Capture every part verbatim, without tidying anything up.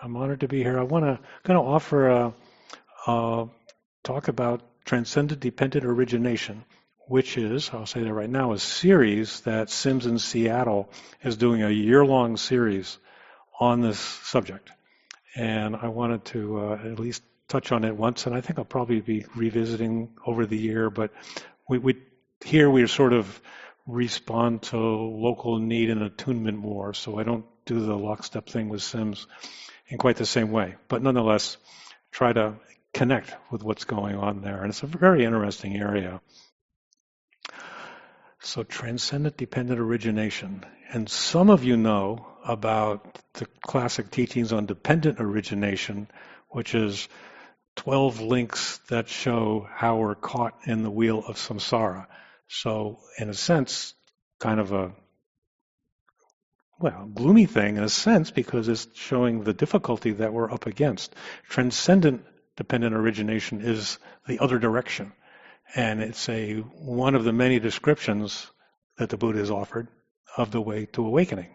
I'm honored to be here. I want to going to offer a, a talk about transcendent dependent origination, which is, I'll say that right now, a series that SIMS in Seattle is doing a year-long series on this subject. And I wanted to uh, at least touch on it once, and I think I'll probably be revisiting over the year, but we, we here we sort of respond to local need and attunement more, so I don't do the lockstep thing with SIMS in quite the same way, but nonetheless try to connect with what's going on there, and it's a very interesting area. So transcendent dependent origination, and some of you know about the classic teachings on dependent origination, which is twelve links that show how we're caught in the wheel of samsara. So in a sense, kind of a, well, gloomy thing in a sense, because it's showing the difficulty that we're up against. Transcendent dependent origination is the other direction. And it's a one of the many descriptions that the Buddha has offered of the way to awakening.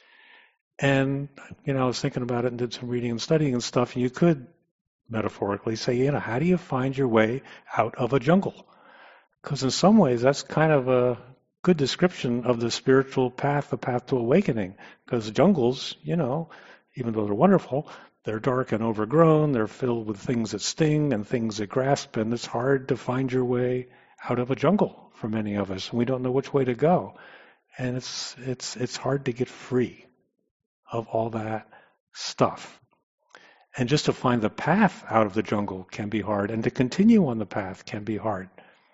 And, you know, I was thinking about it and did some reading and studying and stuff, and you could metaphorically say, you know, how do you find your way out of a jungle? Because in some ways that's kind of a good description of the spiritual path, the path to awakening. Because jungles, you know, even though they're wonderful, they're dark and overgrown, they're filled with things that sting and things that grasp, and it's hard to find your way out of a jungle for many of us. And we don't know which way to go. And it's it's it's hard to get free of all that stuff. And just to find the path out of the jungle can be hard, and to continue on the path can be hard.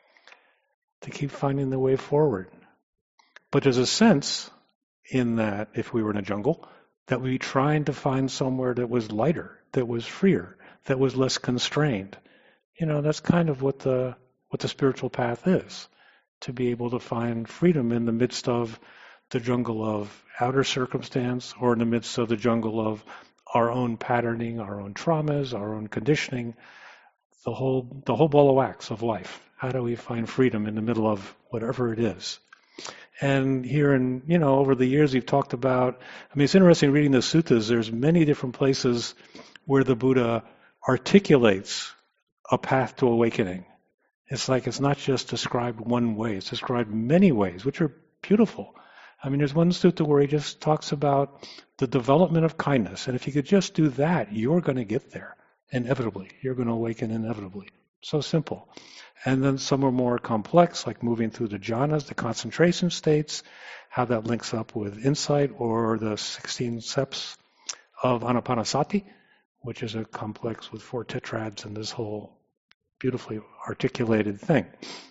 To keep finding the way forward. But there's a sense in that, if we were in a jungle, that we'd be trying to find somewhere that was lighter, that was freer, that was less constrained. You know, that's kind of what the what the spiritual path is. To be able to find freedom in the midst of the jungle of outer circumstance, or in the midst of the jungle of our own patterning, our own traumas, our own conditioning, the whole the whole ball of wax of life. How do we find freedom in the middle of whatever it is? And here in, you know, over the years we've talked about, I mean, it's interesting reading the suttas, there's many different places where the Buddha articulates a path to awakening. It's like it's not just described one way, it's described many ways, which are beautiful. I mean, there's one sutta where he just talks about the development of kindness, and if you could just do that, you're going to get there, inevitably. You're going to awaken inevitably. So simple. And then some are more complex, like moving through the jhanas, the concentration states, how that links up with insight, or the sixteen steps of Anapanasati, which is a complex with four tetrads and this whole beautifully articulated thing.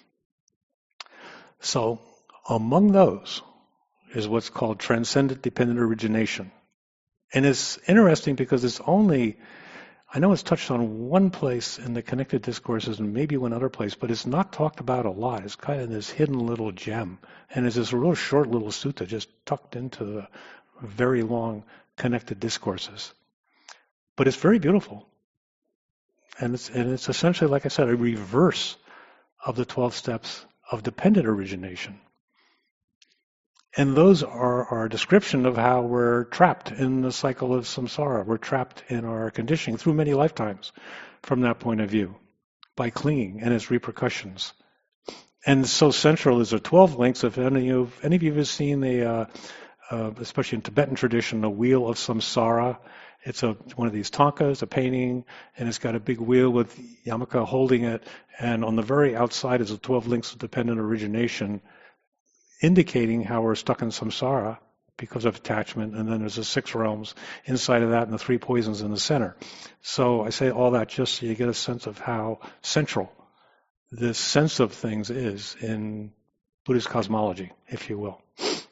So among those is what's called transcendent dependent origination. And it's interesting because it's only, I know it's touched on one place in the connected discourses and maybe one other place, but it's not talked about a lot. It's kind of this hidden little gem. And it's this real short little sutta just tucked into the very long connected discourses. But it's very beautiful. And it's, and it's essentially, like I said, a reverse of the twelve steps of dependent origination. And those are our description of how we're trapped in the cycle of samsara. We're trapped in our conditioning through many lifetimes from that point of view, by clinging and its repercussions. And so central is the twelve links. If any of, any of you have seen the, uh, uh, especially in Tibetan tradition, the wheel of samsara, it's a one of these tankas, a painting, and it's got a big wheel with Yamaka holding it, and on the very outside is the twelve links of dependent origination, indicating how we're stuck in samsara because of attachment, and then there's the six realms inside of that and the three poisons in the center. So I say all that just so you get a sense of how central this sense of things is in Buddhist cosmology, if you will.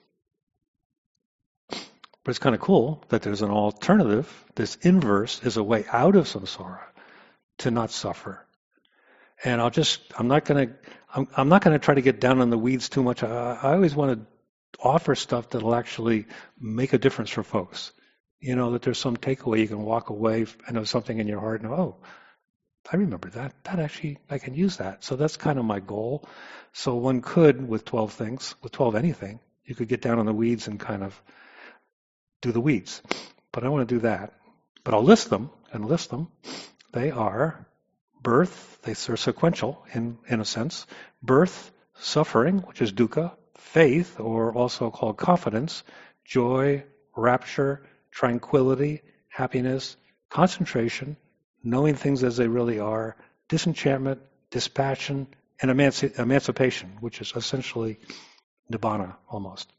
But it's kind of cool that there's an alternative. This inverse is a way out of samsara to not suffer. And I'll just, I'm not going to, I'm, I'm not going to try to get down in the weeds too much. I, I always want to offer stuff that'll actually make a difference for folks. You know, that there's some takeaway you can walk away and there's something in your heart and, oh, I remember that. That actually, I can use that. So that's kind of my goal. So one could, with twelve things, with twelve anything, you could get down in the weeds and kind of do the weeds. But I want to do that. but I'll list them and list them. They are birth, they are sequential in, in a sense, birth, suffering, which is dukkha, faith, or also called confidence, joy, rapture, tranquility, happiness, concentration, knowing things as they really are, disenchantment, dispassion, and emanci- emancipation, which is essentially nibbana almost.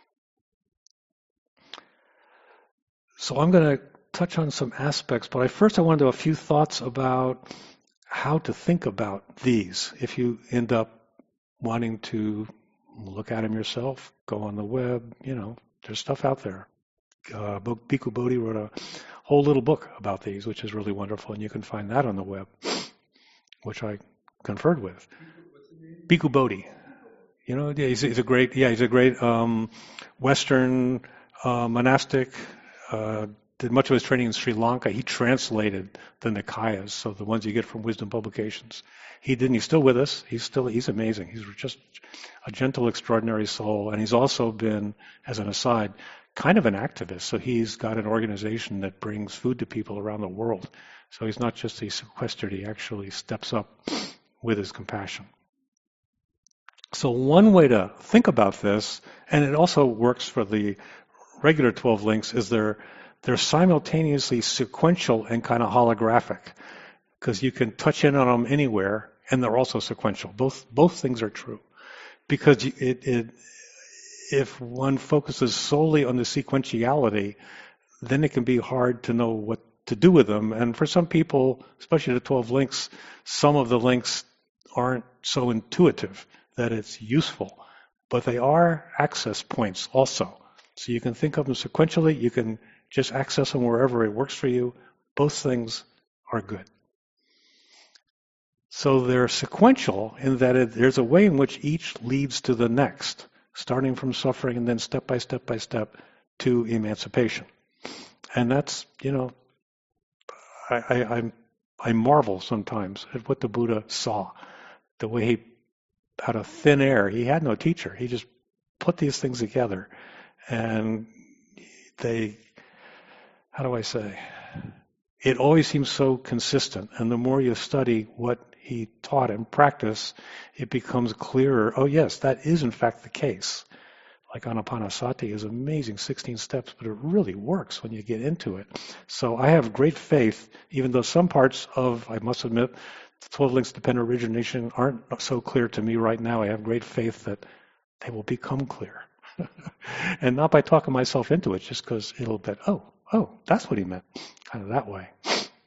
So I'm going to touch on some aspects, but I first I want to do a few thoughts about how to think about these. If you end up wanting to look at them yourself, go on the web, you know, there's stuff out there. Uh, Bhikkhu Bodhi wrote a whole little book about these, which is really wonderful, and you can find that on the web, which I conferred with. Bhikkhu Bodhi. You know, yeah, he's, he's a great, yeah, he's a great um, Western uh, monastic. Uh, did much of his training in Sri Lanka. He translated the Nikayas, so the ones you get from Wisdom Publications. He didn't. He's still with us. He's still. He's amazing. He's just a gentle, extraordinary soul, and he's also been, as an aside, kind of an activist. So he's got an organization that brings food to people around the world. So he's not just a sequestered. He actually steps up with his compassion. So one way to think about this, and it also works for the regular twelve links, is they're they're simultaneously sequential and kind of holographic, because you can touch in on them anywhere, and they're also sequential. Both both things are true, because it, it if one focuses solely on the sequentiality, then it can be hard to know what to do with them. And for some people, especially the twelve links, some of the links aren't so intuitive that it's useful, but they are access points also. So you can think of them sequentially, you can just access them wherever it works for you. Both things are good. So they're sequential in that it, there's a way in which each leads to the next, starting from suffering and then step by step by step to emancipation. And that's, you know, I, I, I, I marvel sometimes at what the Buddha saw, the way he, out of thin air, he had no teacher. He just put these things together. And they, how do I say, it always seems so consistent. And the more you study what he taught and practice, it becomes clearer. Oh yes, that is in fact the case. Like Anapanasati is amazing, sixteen steps, but it really works when you get into it. So I have great faith, even though some parts of, I must admit, the twelve links to dependent origination aren't so clear to me right now. I have great faith that they will become clear. And not by talking myself into it, just because it'll be, oh, oh, that's what he meant, kind of that way.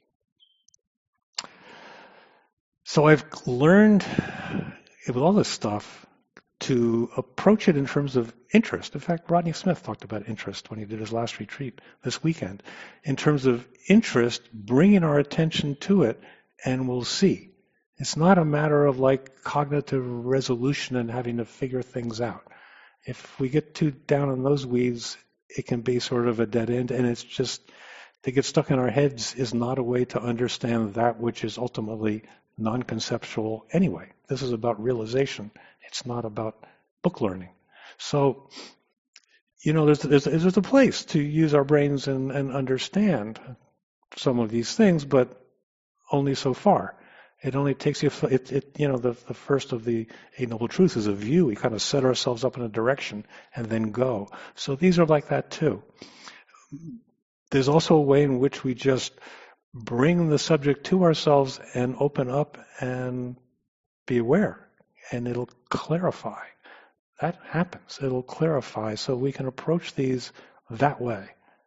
So I've learned with all this stuff to approach it in terms of interest. In fact, Rodney Smith talked about interest when he did his last retreat this weekend. In terms of interest, bringing our attention to it, and we'll see. It's not a matter of like cognitive resolution and having to figure things out. If we get too down in those weeds, it can be sort of a dead end, and it's just, to get stuck in our heads is not a way to understand that which is ultimately non-conceptual anyway. This is about realization. It's not about book learning. So, you know, there's, there's, there's a place to use our brains and, and understand some of these things, but only so far. It only takes you, it, it, you know, the, the first of the Eight Noble Truths is a view. We kind of set ourselves up in a direction and then go. So these are like that too. There's also a way in which we just bring the subject to ourselves and open up and be aware, and it'll clarify. That happens. It'll clarify so we can approach these that way.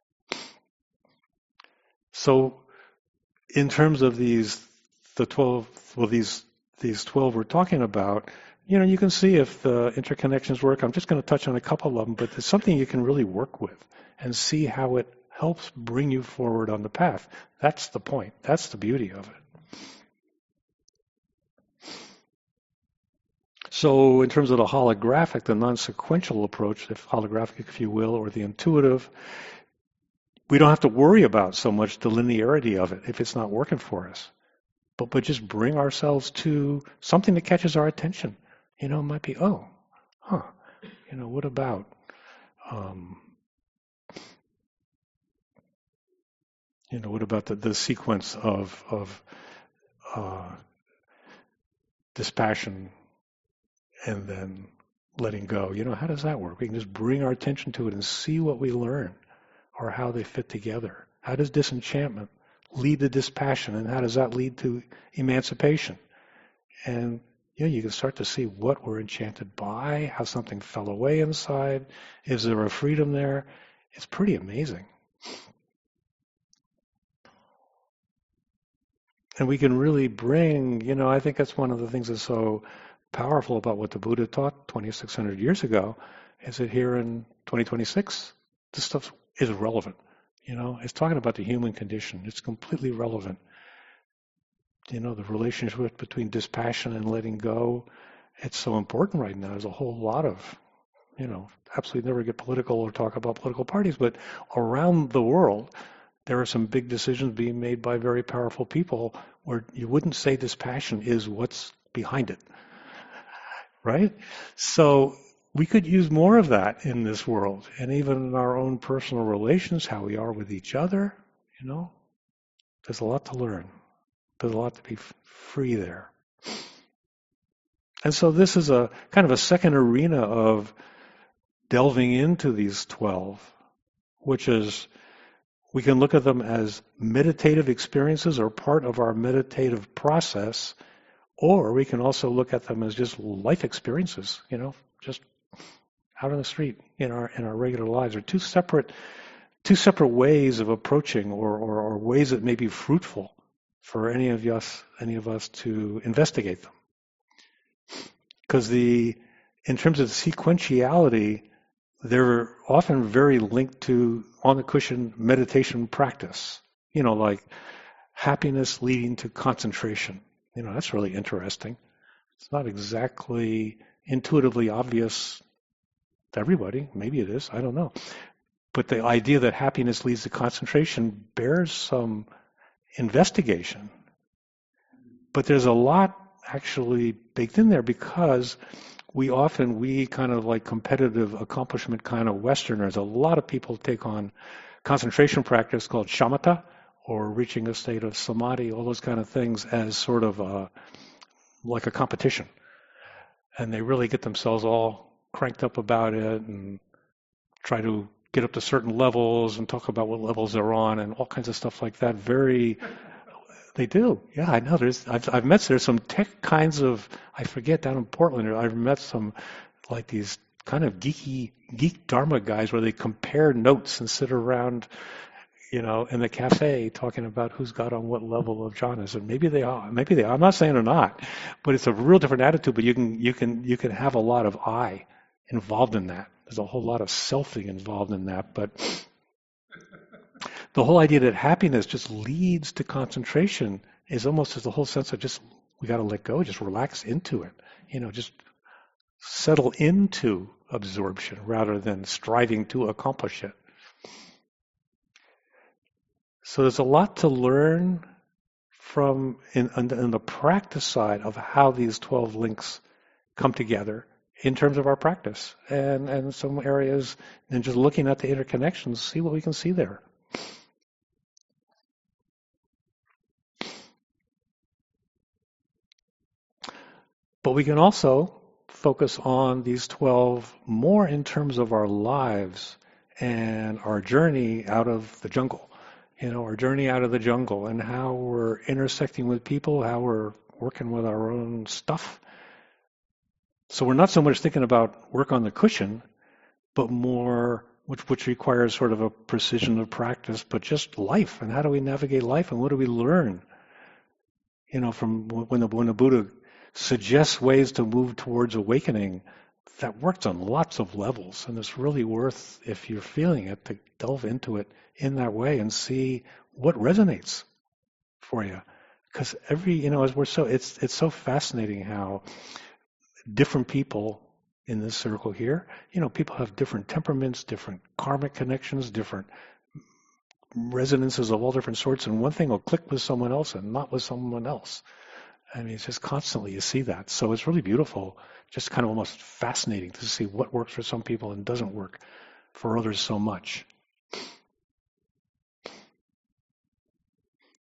So in terms of these, the twelve, well, these these twelve we're talking about, you know, you can see if the interconnections work. I'm just going to touch on a couple of them, but it's something you can really work with and see how it helps bring you forward on the path. That's the point. That's the beauty of it. So in terms of the holographic, the non-sequential approach, if holographic, if you will, or the intuitive, we don't have to worry about so much the linearity of it if it's not working for us. But, but just bring ourselves to something that catches our attention. You know, it might be, oh, huh, you know, what about, um, You know, what about the, the sequence of of uh, dispassion and then letting go? You know, how does that work? We can just bring our attention to it and see what we learn, or how they fit together. How does disenchantment lead to dispassion, and how does that lead to emancipation? And yeah, you can start to see what we're enchanted by, how something fell away inside. Is there a freedom there? It's pretty amazing. And we can really bring, you know, I think that's one of the things that's so powerful about what the Buddha taught twenty-six hundred years ago, is that here in twenty twenty-six, this stuff is relevant. You know, it's talking about the human condition. It's completely relevant. You know, the relationship between dispassion and letting go, it's so important right now. There's a whole lot of, you know, absolutely never get political or talk about political parties, but around the world, there are some big decisions being made by very powerful people where you wouldn't say dispassion is what's behind it, right? So we could use more of that in this world, and even in our own personal relations, how we are with each other, you know, there's a lot to learn. There's a lot to be f- free there. And so this is a kind of a second arena of delving into these twelve, which is, we can look at them as meditative experiences or part of our meditative process, or we can also look at them as just life experiences, you know, just out on the street in our in our regular lives. Or two separate two separate ways of approaching, or, or, or ways that may be fruitful for any of us any of us to investigate them. Because the in terms of sequentiality, they're often very linked to on the cushion meditation practice. You know, like happiness leading to concentration. You know, that's really interesting. It's not exactly intuitively obvious to everybody. Maybe it is, I don't know. But the idea that happiness leads to concentration bears some investigation. But there's a lot actually baked in there, because we often, we kind of like competitive accomplishment kind of Westerners, a lot of people take on concentration practice called shamatha, or reaching a state of samadhi, all those kind of things, as sort of a, like a competition. And they really get themselves all cranked up about it and try to get up to certain levels and talk about what levels they're on and all kinds of stuff like that. Very, they do. Yeah, I know. There's, I've, I've met, there's some tech kinds of, I forget, down in Portland, I've met some, like these kind of geeky, geek Dharma guys where they compare notes and sit around, you know, in the cafe talking about who's got on what level of jhanas. And maybe they are, maybe they are. I'm not saying they're not, but it's a real different attitude, but you can, you can, you can have a lot of I involved in that. There's a whole lot of selfing involved in that, but the whole idea that happiness just leads to concentration is almost as the whole sense of just, we got to let go, just relax into it, you know, just settle into absorption rather than striving to accomplish it. So there's a lot to learn from in, in the practice side of how these twelve links come together in terms of our practice, and and some areas, and just looking at the interconnections, see what we can see there. But we can also focus on these twelve more in terms of our lives and our journey out of the jungle. You know, our journey out of the jungle and how we're intersecting with people, how we're working with our own stuff. So we're not so much thinking about work on the cushion, but more, which, which requires sort of a precision of practice, but just life. And how do we navigate life, and what do we learn? You know, from when the, when the Buddha suggests ways to move towards awakening, that works on lots of levels, and it's really worth, if you're feeling it, to delve into it in that way and see what resonates for you. Because every, you know, as we're so, it's it's so fascinating how different people in this circle here, you know, people have different temperaments, different karmic connections, different resonances of all different sorts, and one thing will click with someone else and not with someone else. I mean, it's just constantly you see that. So it's really beautiful, just kind of almost fascinating to see what works for some people and doesn't work for others so much.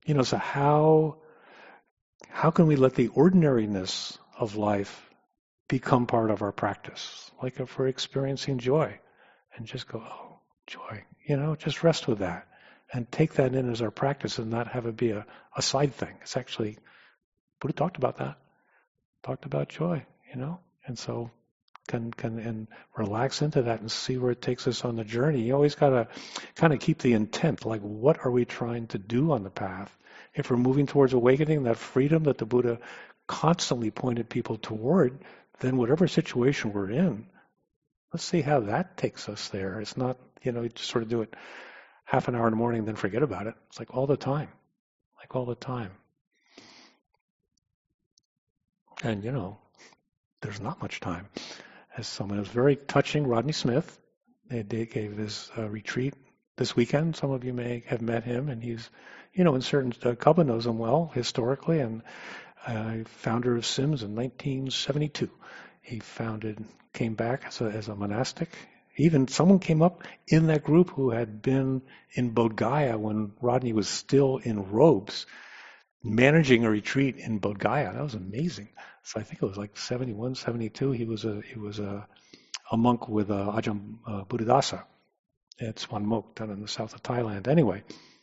You know, so how how can we let the ordinariness of life become part of our practice? Like if we're experiencing joy, and just go, oh, joy. You know, just rest with that. And take that in as our practice and not have it be a, a side thing. It's actually, Buddha talked about that. Talked about joy, you know? And so can can and relax into that and see where it takes us on the journey. You always got to kind of keep the intent, like what are we trying to do on the path? If we're moving towards awakening, that freedom that the Buddha constantly pointed people toward, then whatever situation we're in, let's see how that takes us there. It's not, you know, you just sort of do it half an hour in the morning and then forget about it. It's like all the time, like all the time. And, you know, there's not much time. As someone who's very touching, Rodney Smith, they, they gave this uh, retreat this weekend. Some of you may have met him, and he's, you know, in certain, uh, Cubba knows him well historically, and uh, founder of Sims in nineteen seventy-two. He founded, came back as a, as a monastic. Even someone came up in that group who had been in Bodh Gaya when Rodney was still in robes, managing a retreat in Bodh Gaya. That was amazing. So I think it was like seventy-one, seventy-two. He was a he was a, a monk with uh, Ajahn uh, Buddhadasa at Swan Mok down in the south of Thailand. Anyway,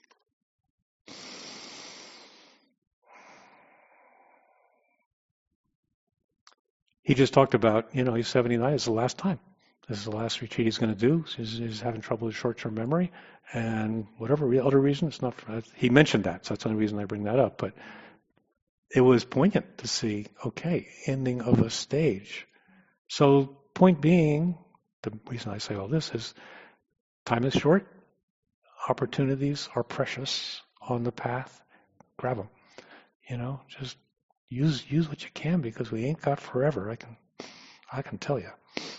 he just talked about, you know, he's seventy-nine. It's the last time. This is the last retreat he's going to do. He's, he's having trouble with short-term memory, and whatever other reason, it's not. He mentioned that, so that's the only reason I bring that up. But it was poignant to see, okay, ending of a stage. So point being, the reason I say all this is time is short, opportunities are precious on the path, grab them. You know, just use use what you can because we ain't got forever. I can I can tell you.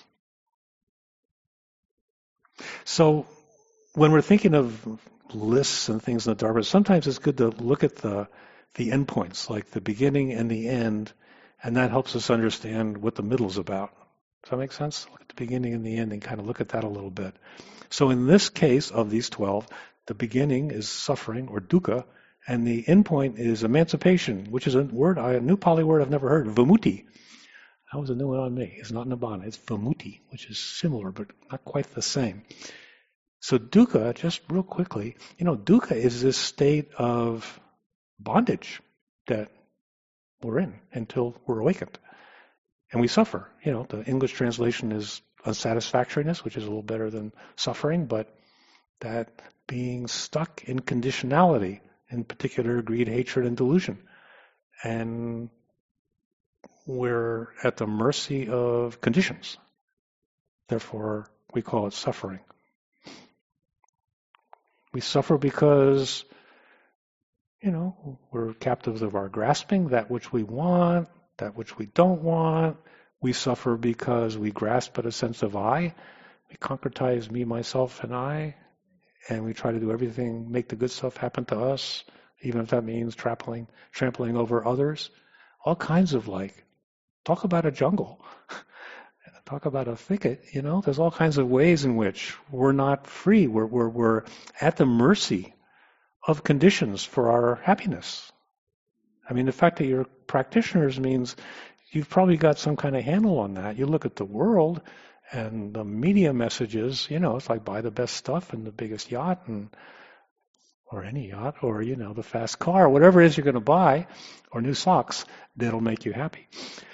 So when we're thinking of lists and things in the Dharma, sometimes it's good to look at the the endpoints, like the beginning and the end, and that helps us understand what the middle's about. Does that make sense? Look at the beginning and the end and kind of look at that a little bit. So in this case of these twelve, the beginning is suffering or dukkha, and the endpoint is emancipation, which is a word, a new Pali word I've never heard, vimutti. That was a new one on me. It's not nibbana, it's vimutti, which is similar but not quite the same. So dukkha, just real quickly, you know, dukkha is this state of bondage that we're in until we're awakened. And we suffer. You know, the English translation is unsatisfactoriness, which is a little better than suffering, but that being stuck in conditionality, in particular greed, hatred, and delusion. And we're at the mercy of conditions. Therefore, we call it suffering. We suffer because, you know, we're captives of our grasping, that which we want, that which we don't want. We suffer because we grasp at a sense of I. We concretize me, myself, and I. And we try to do everything, make the good stuff happen to us, even if that means trampling, trampling over others. All kinds of like, talk about a jungle. Talk about a thicket, you know. There's all kinds of ways in which we're not free. We're, we're, we're at the mercy of conditions for our happiness. I mean, the fact that you're practitioners means you've probably got some kind of handle on that. You look at the world and the media messages, you know, it's like buy the best stuff and the biggest yacht and or any yacht or, you know, the fast car, whatever it is you're going to buy, or new socks, that'll make you happy.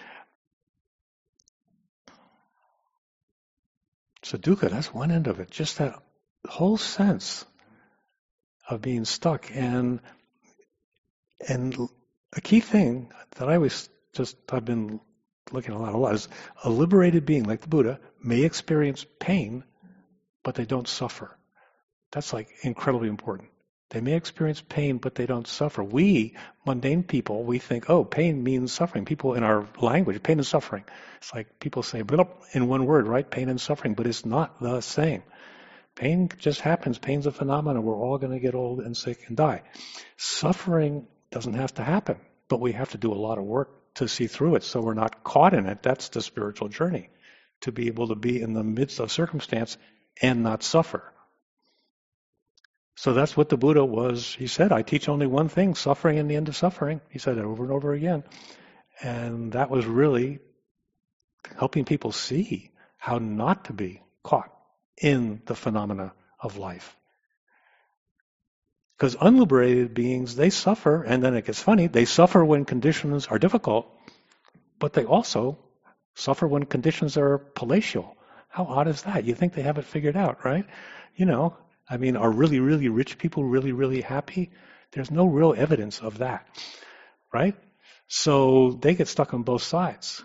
So dukkha, that's one end of it. Just that whole sense of being stuck. And and a key thing that I always just, I've been looking a lot, a lot, is a liberated being like the Buddha may experience pain, but they don't suffer. That's like incredibly important. They may experience pain, but they don't suffer. We, mundane people, we think, oh, pain means suffering. People in our language, pain and suffering. It's like people say, in one word, right? Pain and suffering, but it's not the same. Pain just happens. Pain's a phenomenon. We're all going to get old and sick and die. Suffering doesn't have to happen, but we have to do a lot of work to see through it so we're not caught in it. That's the spiritual journey, to be able to be in the midst of circumstance and not suffer. So that's what the Buddha was. He said, I teach only one thing, suffering and the end of suffering. He said it over and over again. And that was really helping people see how not to be caught in the phenomena of life. Because unliberated beings, they suffer, and then it gets funny, they suffer when conditions are difficult, but they also suffer when conditions are palatial. How odd is that? You think they have it figured out, right? You know, I mean, are really, really rich people really, really happy? There's no real evidence of that, right? So they get stuck on both sides.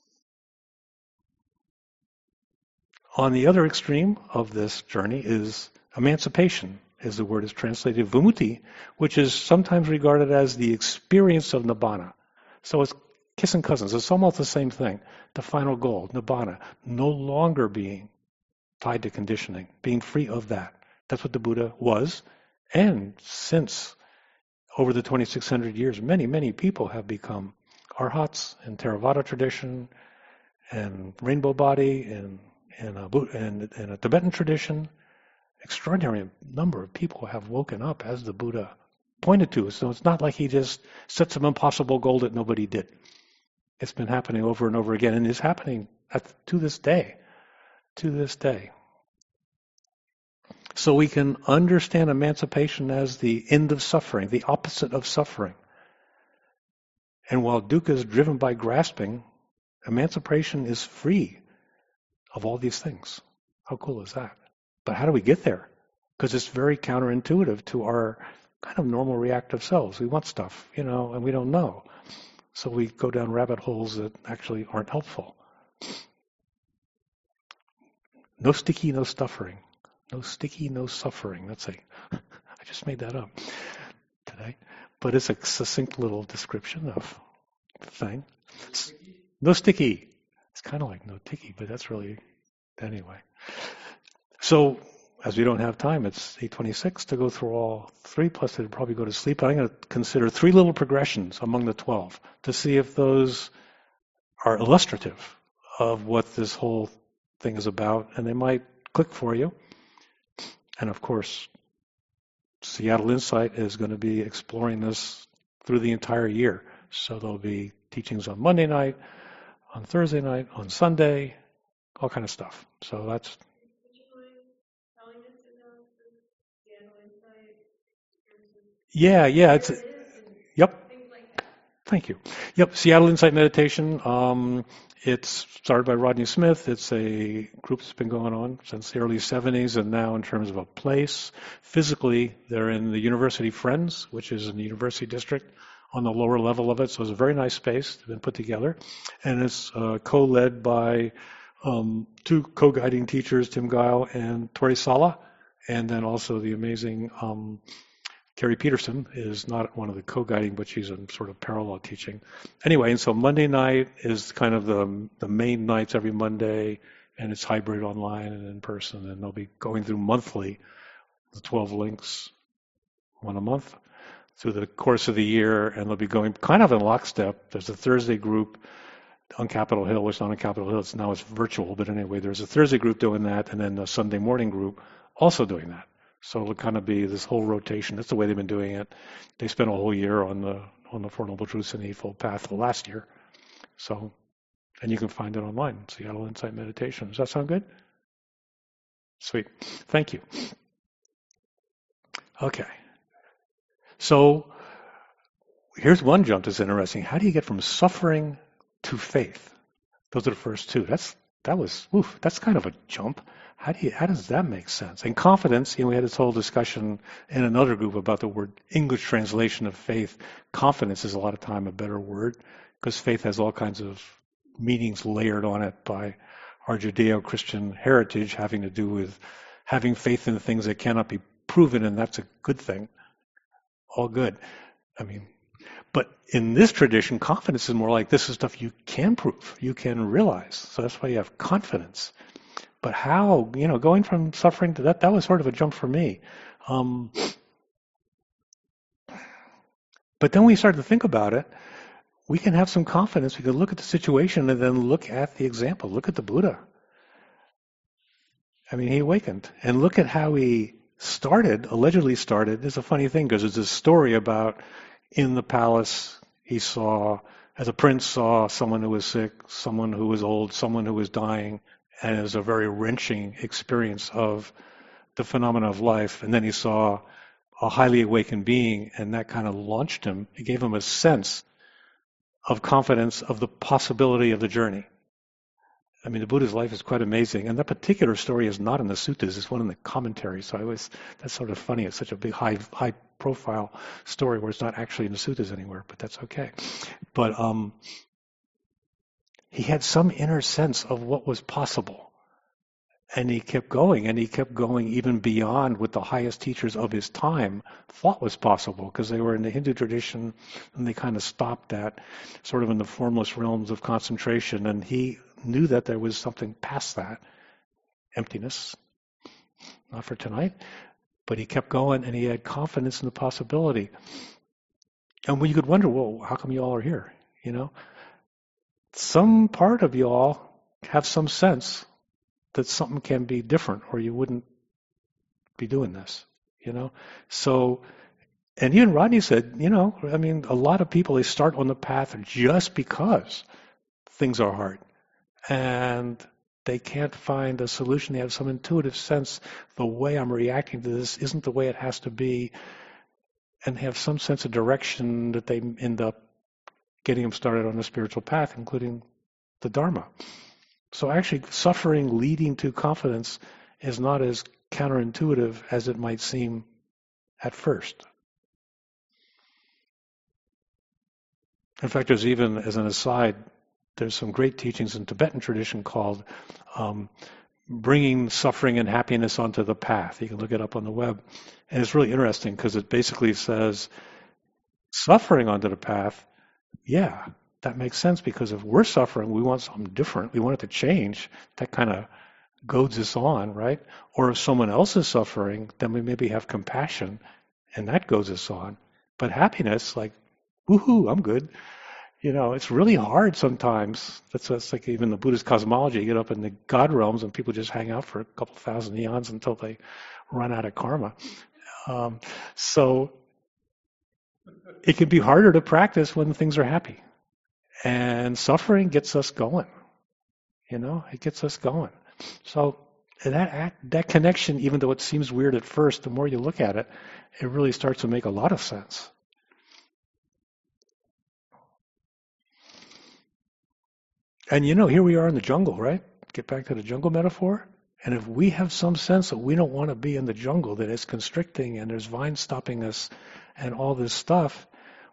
On the other extreme of this journey is emancipation, as the word is translated, vimutti, which is sometimes regarded as the experience of nibbana. So it's kissing cousins. It's almost the same thing. The final goal, nibbana, no longer being tied to conditioning, being free of that. That's what the Buddha was. And since over the twenty-six hundred years, many, many people have become arhats in Theravada tradition and rainbow body and in a, in, in a Tibetan tradition. Extraordinary number of people have woken up as the Buddha pointed to. So it's not like he just set some impossible goal that nobody did. It's been happening over and over again, and is happening at, to this day. To this day. So we can understand emancipation as the end of suffering, the opposite of suffering. And while dukkha is driven by grasping, emancipation is free of all these things. How cool is that? But how do we get there? Because it's very counterintuitive to our kind of normal reactive selves. We want stuff, you know, and we don't know. So we go down rabbit holes that actually aren't helpful. No sticky, no suffering. No sticky, no suffering. That's a, I just made that up today. But it's a succinct little description of the thing. No sticky. It's kind of like no ticky, but that's really, anyway. So, as we don't have time, it's eight twenty-six to go through all three, plus it'd probably go to sleep. I'm going to consider three little progressions among the twelve to see if those are illustrative of what this whole thing is about, and they might click for you. And of course, Seattle Insight is going to be exploring this through the entire year. So there'll be teachings on Monday night, on Thursday night, on Sunday, all kind of stuff. So that's... Yeah, yeah, it's... Yep. Thank you. Yep, Seattle Insight Meditation. Um, it's started by Rodney Smith. It's a group that's been going on since the early seventies, and now in terms of a place, physically, they're in the University Friends, which is in the University District, on the lower level of it. So it's a very nice space that's been put together. And it's uh, co-led by um, two co-guiding teachers, Tim Guile and Tori Sala, and then also the amazing... Um, Carrie Peterson is not one of the co-guiding, but she's in sort of parallel teaching. Anyway, and so Monday night is kind of the the main nights every Monday, and it's hybrid online and in person, and they'll be going through monthly, the twelve links, one a month, through the course of the year, and they'll be going kind of in lockstep. There's a Thursday group on Capitol Hill, which is not on Capitol Hill, it's now it's virtual, but anyway, there's a Thursday group doing that, and then a Sunday morning group also doing that. So it'll kind of be this whole rotation. That's the way they've been doing it. They spent a whole year on the on the Four Noble Truths and the Eightfold Path last year. So, and you can find it online, Seattle Insight Meditation. Does that sound good? Sweet. Thank you. Okay. So here's one jump that's interesting. How do you get from suffering to faith? Those are the first two. That's that was oof, that's kind of a jump. How do you, how does that make sense? And confidence, you know, we had this whole discussion in another group about the word English translation of faith. Confidence is a lot of time a better word because faith has all kinds of meanings layered on it by our Judeo-Christian heritage having to do with having faith in things that cannot be proven, and that's a good thing. All good. I mean, but in this tradition, confidence is more like this is stuff you can prove, you can realize. So that's why you have confidence. But how, you know, going from suffering to that, that was sort of a jump for me. Um, but then we started to think about it. We can have some confidence. We can look at the situation and then look at the example. Look at the Buddha. I mean, he awakened. And look at how he started, allegedly started, it's a funny thing because it's a story about in the palace he saw, as a prince saw someone who was sick, someone who was old, someone who was dying, and it was a very wrenching experience of the phenomena of life. And then he saw a highly awakened being, and that kind of launched him. It gave him a sense of confidence of the possibility of the journey. I mean, the Buddha's life is quite amazing, and that particular story is not in the suttas; it's one in the commentaries. So I always, that's sort of funny. It's such a big, high, high-profile story where it's not actually in the suttas anywhere, but that's okay. But um, he had some inner sense of what was possible, and he kept going, and he kept going even beyond what the highest teachers of his time thought was possible, because they were in the Hindu tradition, and they kind of stopped that, sort of in the formless realms of concentration, and he knew that there was something past that, emptiness, not for tonight, but he kept going, and he had confidence in the possibility. And when you could wonder, well, how come you all are here? You know, some part of you all have some sense that something can be different, or you wouldn't be doing this, you know? So, and even Rodney said, you know, I mean, a lot of people, they start on the path just because things are hard. And they can't find a solution. They have some intuitive sense, the way I'm reacting to this isn't the way it has to be. And they have some sense of direction that they end up getting them started on a spiritual path, including the Dharma. So actually, suffering leading to confidence is not as counterintuitive as it might seem at first. In fact, there's even, as an aside, there's some great teachings in Tibetan tradition called um, bringing suffering and happiness onto the path. You can look it up on the web. And it's really interesting because it basically says suffering onto the path, yeah, that makes sense, because if we're suffering, we want something different. We want it to change. That kind of goads us on, right? Or if someone else is suffering, then we maybe have compassion, and that goads us on. But happiness, like, woohoo, I'm good. You know, it's really hard sometimes. That's, that's like even the Buddhist cosmology. You get up in the God realms and people just hang out for a couple thousand eons until they run out of karma. Um, so it can be harder to practice when things are happy. And suffering gets us going. You know, it gets us going. So that that connection, even though it seems weird at first, the more you look at it, it really starts to make a lot of sense. And you know, here we are in the jungle, right? Get back to the jungle metaphor. And if we have some sense that we don't want to be in the jungle, that it's constricting and there's vines stopping us and all this stuff,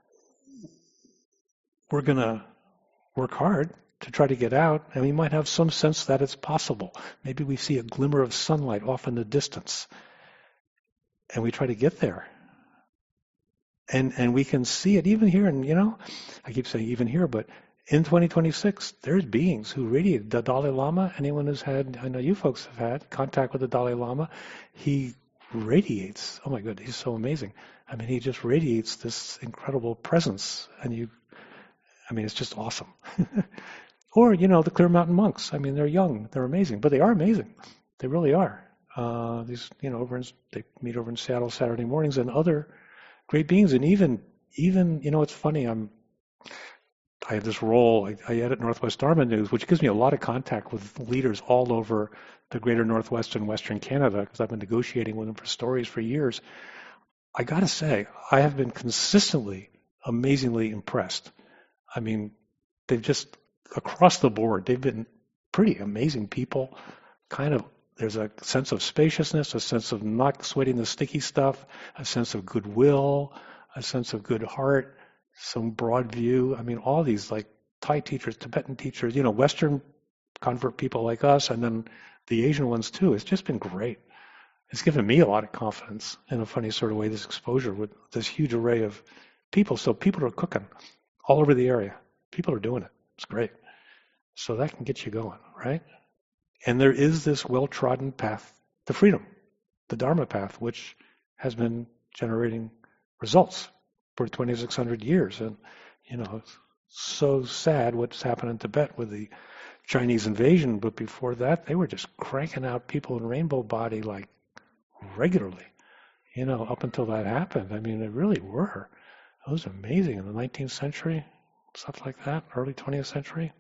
we're going to work hard to try to get out, and we might have some sense that it's possible. Maybe we see a glimmer of sunlight off in the distance, and we try to get there. And and we can see it even here, and you know, I keep saying even here, but in twenty twenty-six, there's beings who radiate. The Dalai Lama, anyone who's had, I know you folks have had contact with the Dalai Lama, he radiates. Oh my God, he's so amazing. I mean, he just radiates this incredible presence, and you, I mean, it's just awesome. Or, you know, the Clear Mountain monks. I mean, they're young, they're amazing, but they are amazing. They really are. Uh, these, you know, over in, they meet over in Seattle Saturday mornings, and other great beings, and even, even, you know, it's funny. I'm, I have this role. I, I edit Northwest Dharma News, which gives me a lot of contact with leaders all over the greater Northwest and Western Canada, because I've been negotiating with them for stories for years. I got to say, I have been consistently, amazingly impressed. I mean, they've just, across the board, they've been pretty amazing people. Kind of, there's a sense of spaciousness, a sense of not sweating the sticky stuff, a sense of goodwill, a sense of good heart, some broad view. I mean, all these like Thai teachers, Tibetan teachers, you know, Western convert people like us, and then the Asian ones too. It's just been great. It's given me a lot of confidence in a funny sort of way, this exposure with this huge array of people. So people are cooking all over the area. People are doing it. It's great. So that can get you going, right? And there is this well-trodden path to freedom, the Dharma path, which has been generating results for twenty-six hundred years. And, you know, it's so sad what's happened in Tibet with the Chinese invasion, but before that, they were just cranking out people in rainbow body like regularly. you know, up until that happened. I mean, they really were. It was amazing in the nineteenth century, stuff like that, early twentieth century.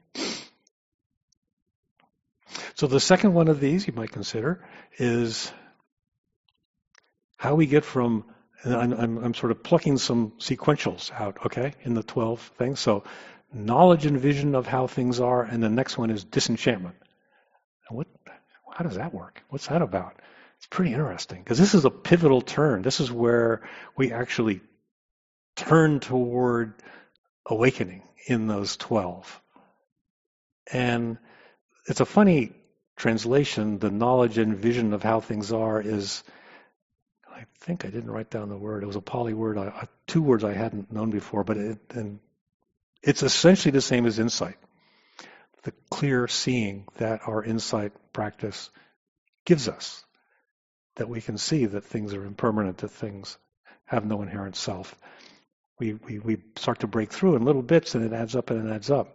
So the second one of these you might consider is how we get from, and I'm, I'm, I'm sort of plucking some sequentials out, okay, in the twelve things. So knowledge and vision of how things are, and the next one is disenchantment. And what, how does that work? What's that about? It's pretty interesting, because this is a pivotal turn. This is where we actually turn toward awakening in those twelve. And it's a funny translation. The knowledge and vision of how things are is, I think I didn't write down the word. It was a Pali word, I, two words I hadn't known before, but it, and it's essentially the same as insight. The clear seeing that our insight practice gives us, that we can see that things are impermanent, that things have no inherent self. We, we, we start to break through in little bits, and it adds up and it adds up.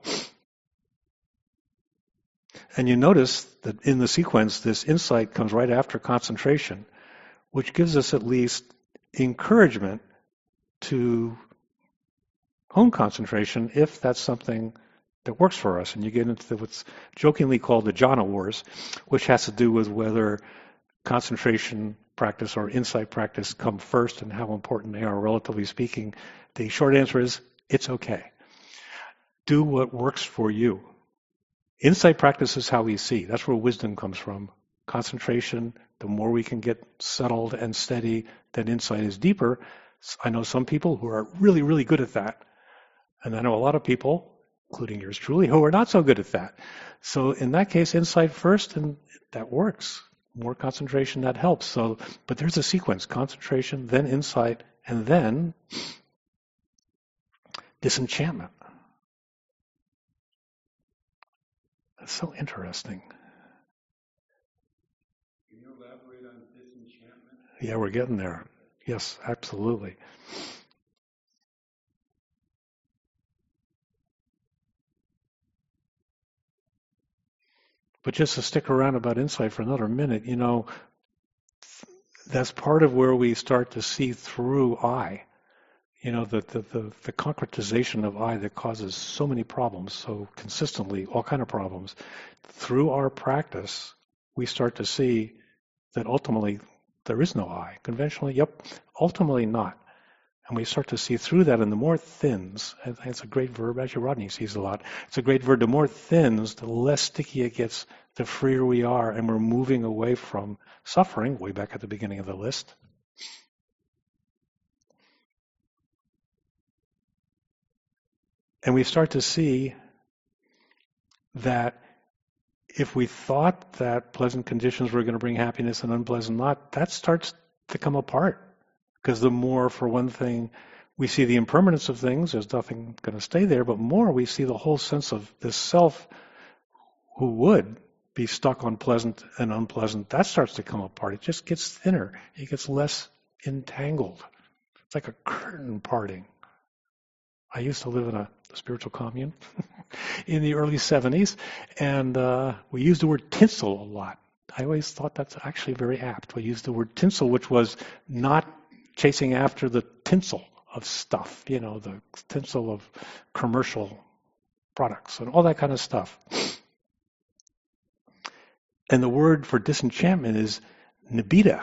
And you notice that in the sequence, this insight comes right after concentration, which gives us at least encouragement to hone concentration if that's something that works for us. And you get into what's jokingly called the jhana wars, which has to do with whether concentration practice or insight practice come first and how important they are, relatively speaking. The short answer is, it's okay. Do what works for you. Insight practice is how we see. That's where wisdom comes from. Concentration, the more we can get settled and steady, then insight is deeper. I know some people who are really, really good at that. And I know a lot of people, including yours truly, who are not so good at that. So in that case, insight first, and that works. More concentration, that helps. So, but there's a sequence: concentration, then insight, and then disenchantment. That's so interesting. Can you elaborate on disenchantment? Yeah, we're getting there. Yes, absolutely. But just to stick around about insight for another minute, you know, that's part of where we start to see through I. You know, the, the, the, the concretization of I that causes so many problems, so consistently, all kind of problems. Through our practice, we start to see that ultimately there is no I. Conventionally, yep, ultimately not. And we start to see through that, and the more thins, and it's a great verb, actually Rodney sees a lot, it's a great verb, the more thins, the less sticky it gets, the freer we are, and we're moving away from suffering, way back at the beginning of the list. And we start to see that if we thought that pleasant conditions were going to bring happiness and unpleasant not, that starts to come apart. Because the more, for one thing, we see the impermanence of things, there's nothing going to stay there, but more we see the whole sense of this self who would be stuck on pleasant and unpleasant, that starts to come apart. It just gets thinner. It gets less entangled. It's like a curtain parting. I used to live in a spiritual commune in the early seventies, and uh, we used the word tinsel a lot. I always thought that's actually very apt. We used the word tinsel, which was not chasing after the tinsel of stuff, you know, the tinsel of commercial products and all that kind of stuff. And the word for disenchantment is nibbida.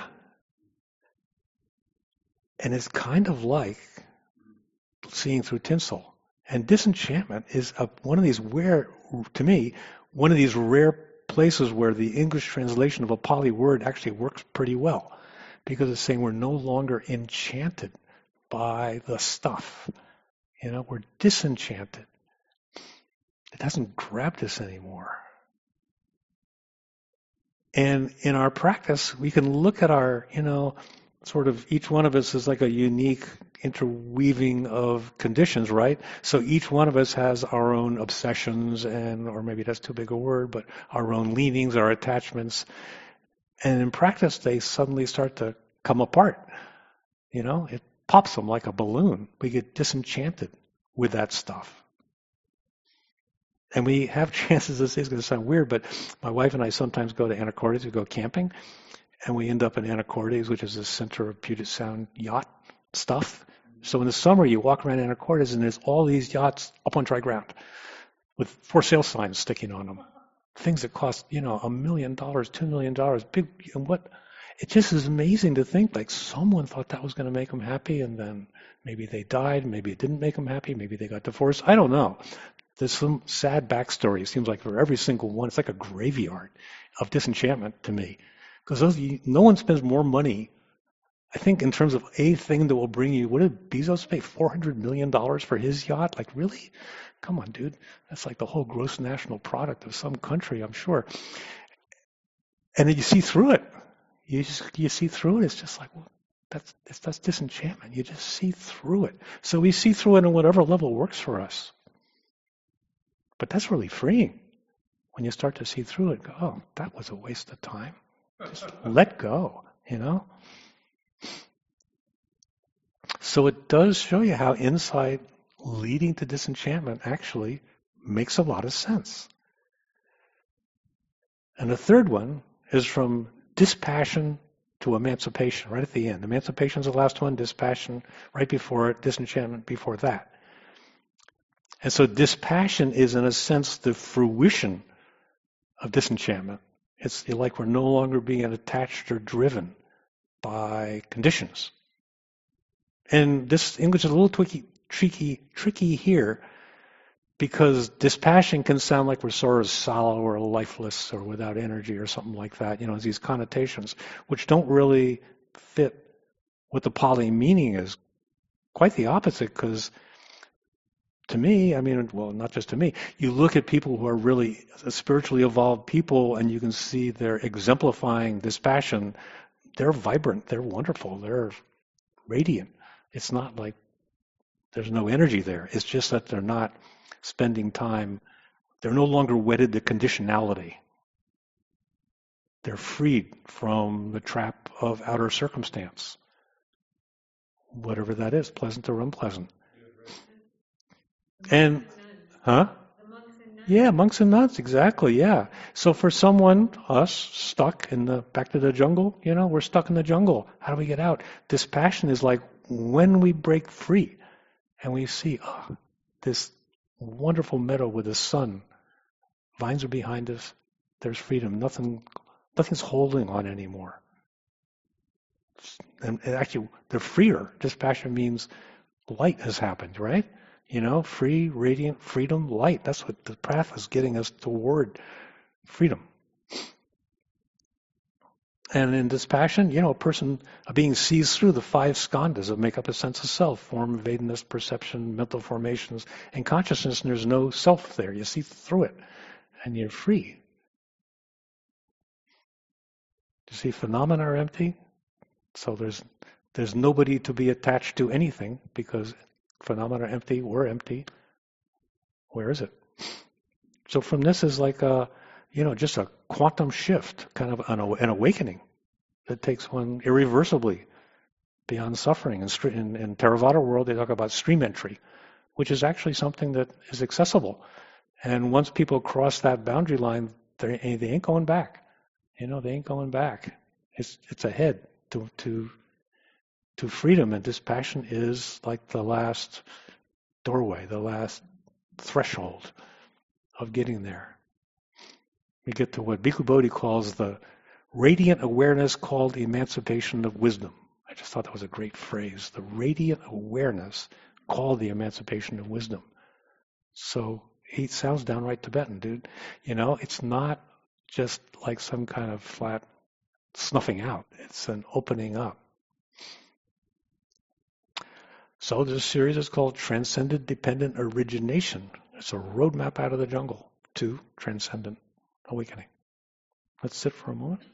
And it's kind of like seeing through tinsel. And disenchantment is a, one of these rare, to me, one of these rare places where the English translation of a Pali word actually works pretty well. Because it's saying we're no longer enchanted by the stuff. You know, we're disenchanted. It hasn't grabbed us anymore. And in our practice, we can look at our, you know, sort of each one of us is like a unique interweaving of conditions, right? So each one of us has our own obsessions and, or maybe that's too big a word, but our own leanings, our attachments. And in practice, they suddenly start to come apart. You know, it pops them like a balloon. We get disenchanted with that stuff. And we have chances, this is going to sound weird, but my wife and I sometimes go to Anacortes, we go camping, and we end up in Anacortes, which is the center of Puget Sound yacht stuff. So in the summer, you walk around Anacortes, and there's all these yachts up on dry ground with for sale signs sticking on them. Things that cost, you know, a million dollars, two million dollars, big. And what? It just is amazing to think like someone thought that was going to make them happy, and then maybe they died, maybe it didn't make them happy, maybe they got divorced. I don't know. There's some sad backstory. It seems like for every single one, it's like a graveyard of disenchantment to me. Because those, no one spends more money, I think, in terms of a thing that will bring you. What did Bezos pay? four hundred million dollars for his yacht? Like, really? Come on, dude. That's like the whole gross national product of some country, I'm sure. And then you see through it. You just you see through it. It's just like, well, that's that's, that's disenchantment. You just see through it. So we see through it on whatever level works for us. But that's really freeing when you start to see through it. Go, oh, that was a waste of time. Just let go, you know? So it does show you how insight leading to disenchantment actually makes a lot of sense. And the third one is from dispassion to emancipation, right at the end. Emancipation is the last one, dispassion right before it, disenchantment before that. And so dispassion is, in a sense, the fruition of disenchantment. It's like we're no longer being attached or driven by conditions. And this English is a little tricky, tricky, tricky here, because dispassion can sound like we're sort of sallow or lifeless or without energy or something like that. You know, these connotations, which don't really fit what the Pali meaning is. Quite the opposite, because to me, I mean, well, not just to me, you look at people who are really spiritually evolved people and you can see they're exemplifying dispassion. They're vibrant, they're wonderful, they're radiant. It's not like there's no energy there. It's just that they're not spending time, they're no longer wedded to conditionality. They're freed from the trap of outer circumstance, whatever that is, pleasant or unpleasant. And, huh? Yeah, monks and nuns, exactly, yeah. So for someone, us, stuck in the, back to the jungle, you know, we're stuck in the jungle. How do we get out? Dispassion is like when we break free and we see, oh, this wonderful meadow with the sun, vines are behind us, there's freedom, nothing, nothing's holding on anymore. And actually, they're freer. Dispassion means light has happened, right? You know, free, radiant, freedom, light. That's what the path is getting us toward freedom. And in dispassion, you know, a person, a being sees through the five skandhas that make up a sense of self, form, vadeness, perception, mental formations, and consciousness, and there's no self there. You see through it, and you're free. You see, phenomena are empty, so there's there's nobody to be attached to anything, because phenomena are empty, we're empty. Where is it? So from this is like a, you know, just a quantum shift, kind of an, an awakening that takes one irreversibly beyond suffering. In, in, in Theravada world, they talk about stream entry, which is actually something that is accessible. And once people cross that boundary line, they, they ain't going back. You know, they ain't going back. It's it's ahead to to to freedom, and dispassion is like the last doorway, the last threshold of getting there. We get to what Bhikkhu Bodhi calls the radiant awareness called the emancipation of wisdom. I just thought that was a great phrase. The radiant awareness called the emancipation of wisdom. So it sounds downright Tibetan, dude. You know, it's not just like some kind of flat snuffing out. It's an opening up. So this series is called Transcendent Dependent Origination. It's a roadmap out of the jungle to transcendent awakening. Let's sit for a moment.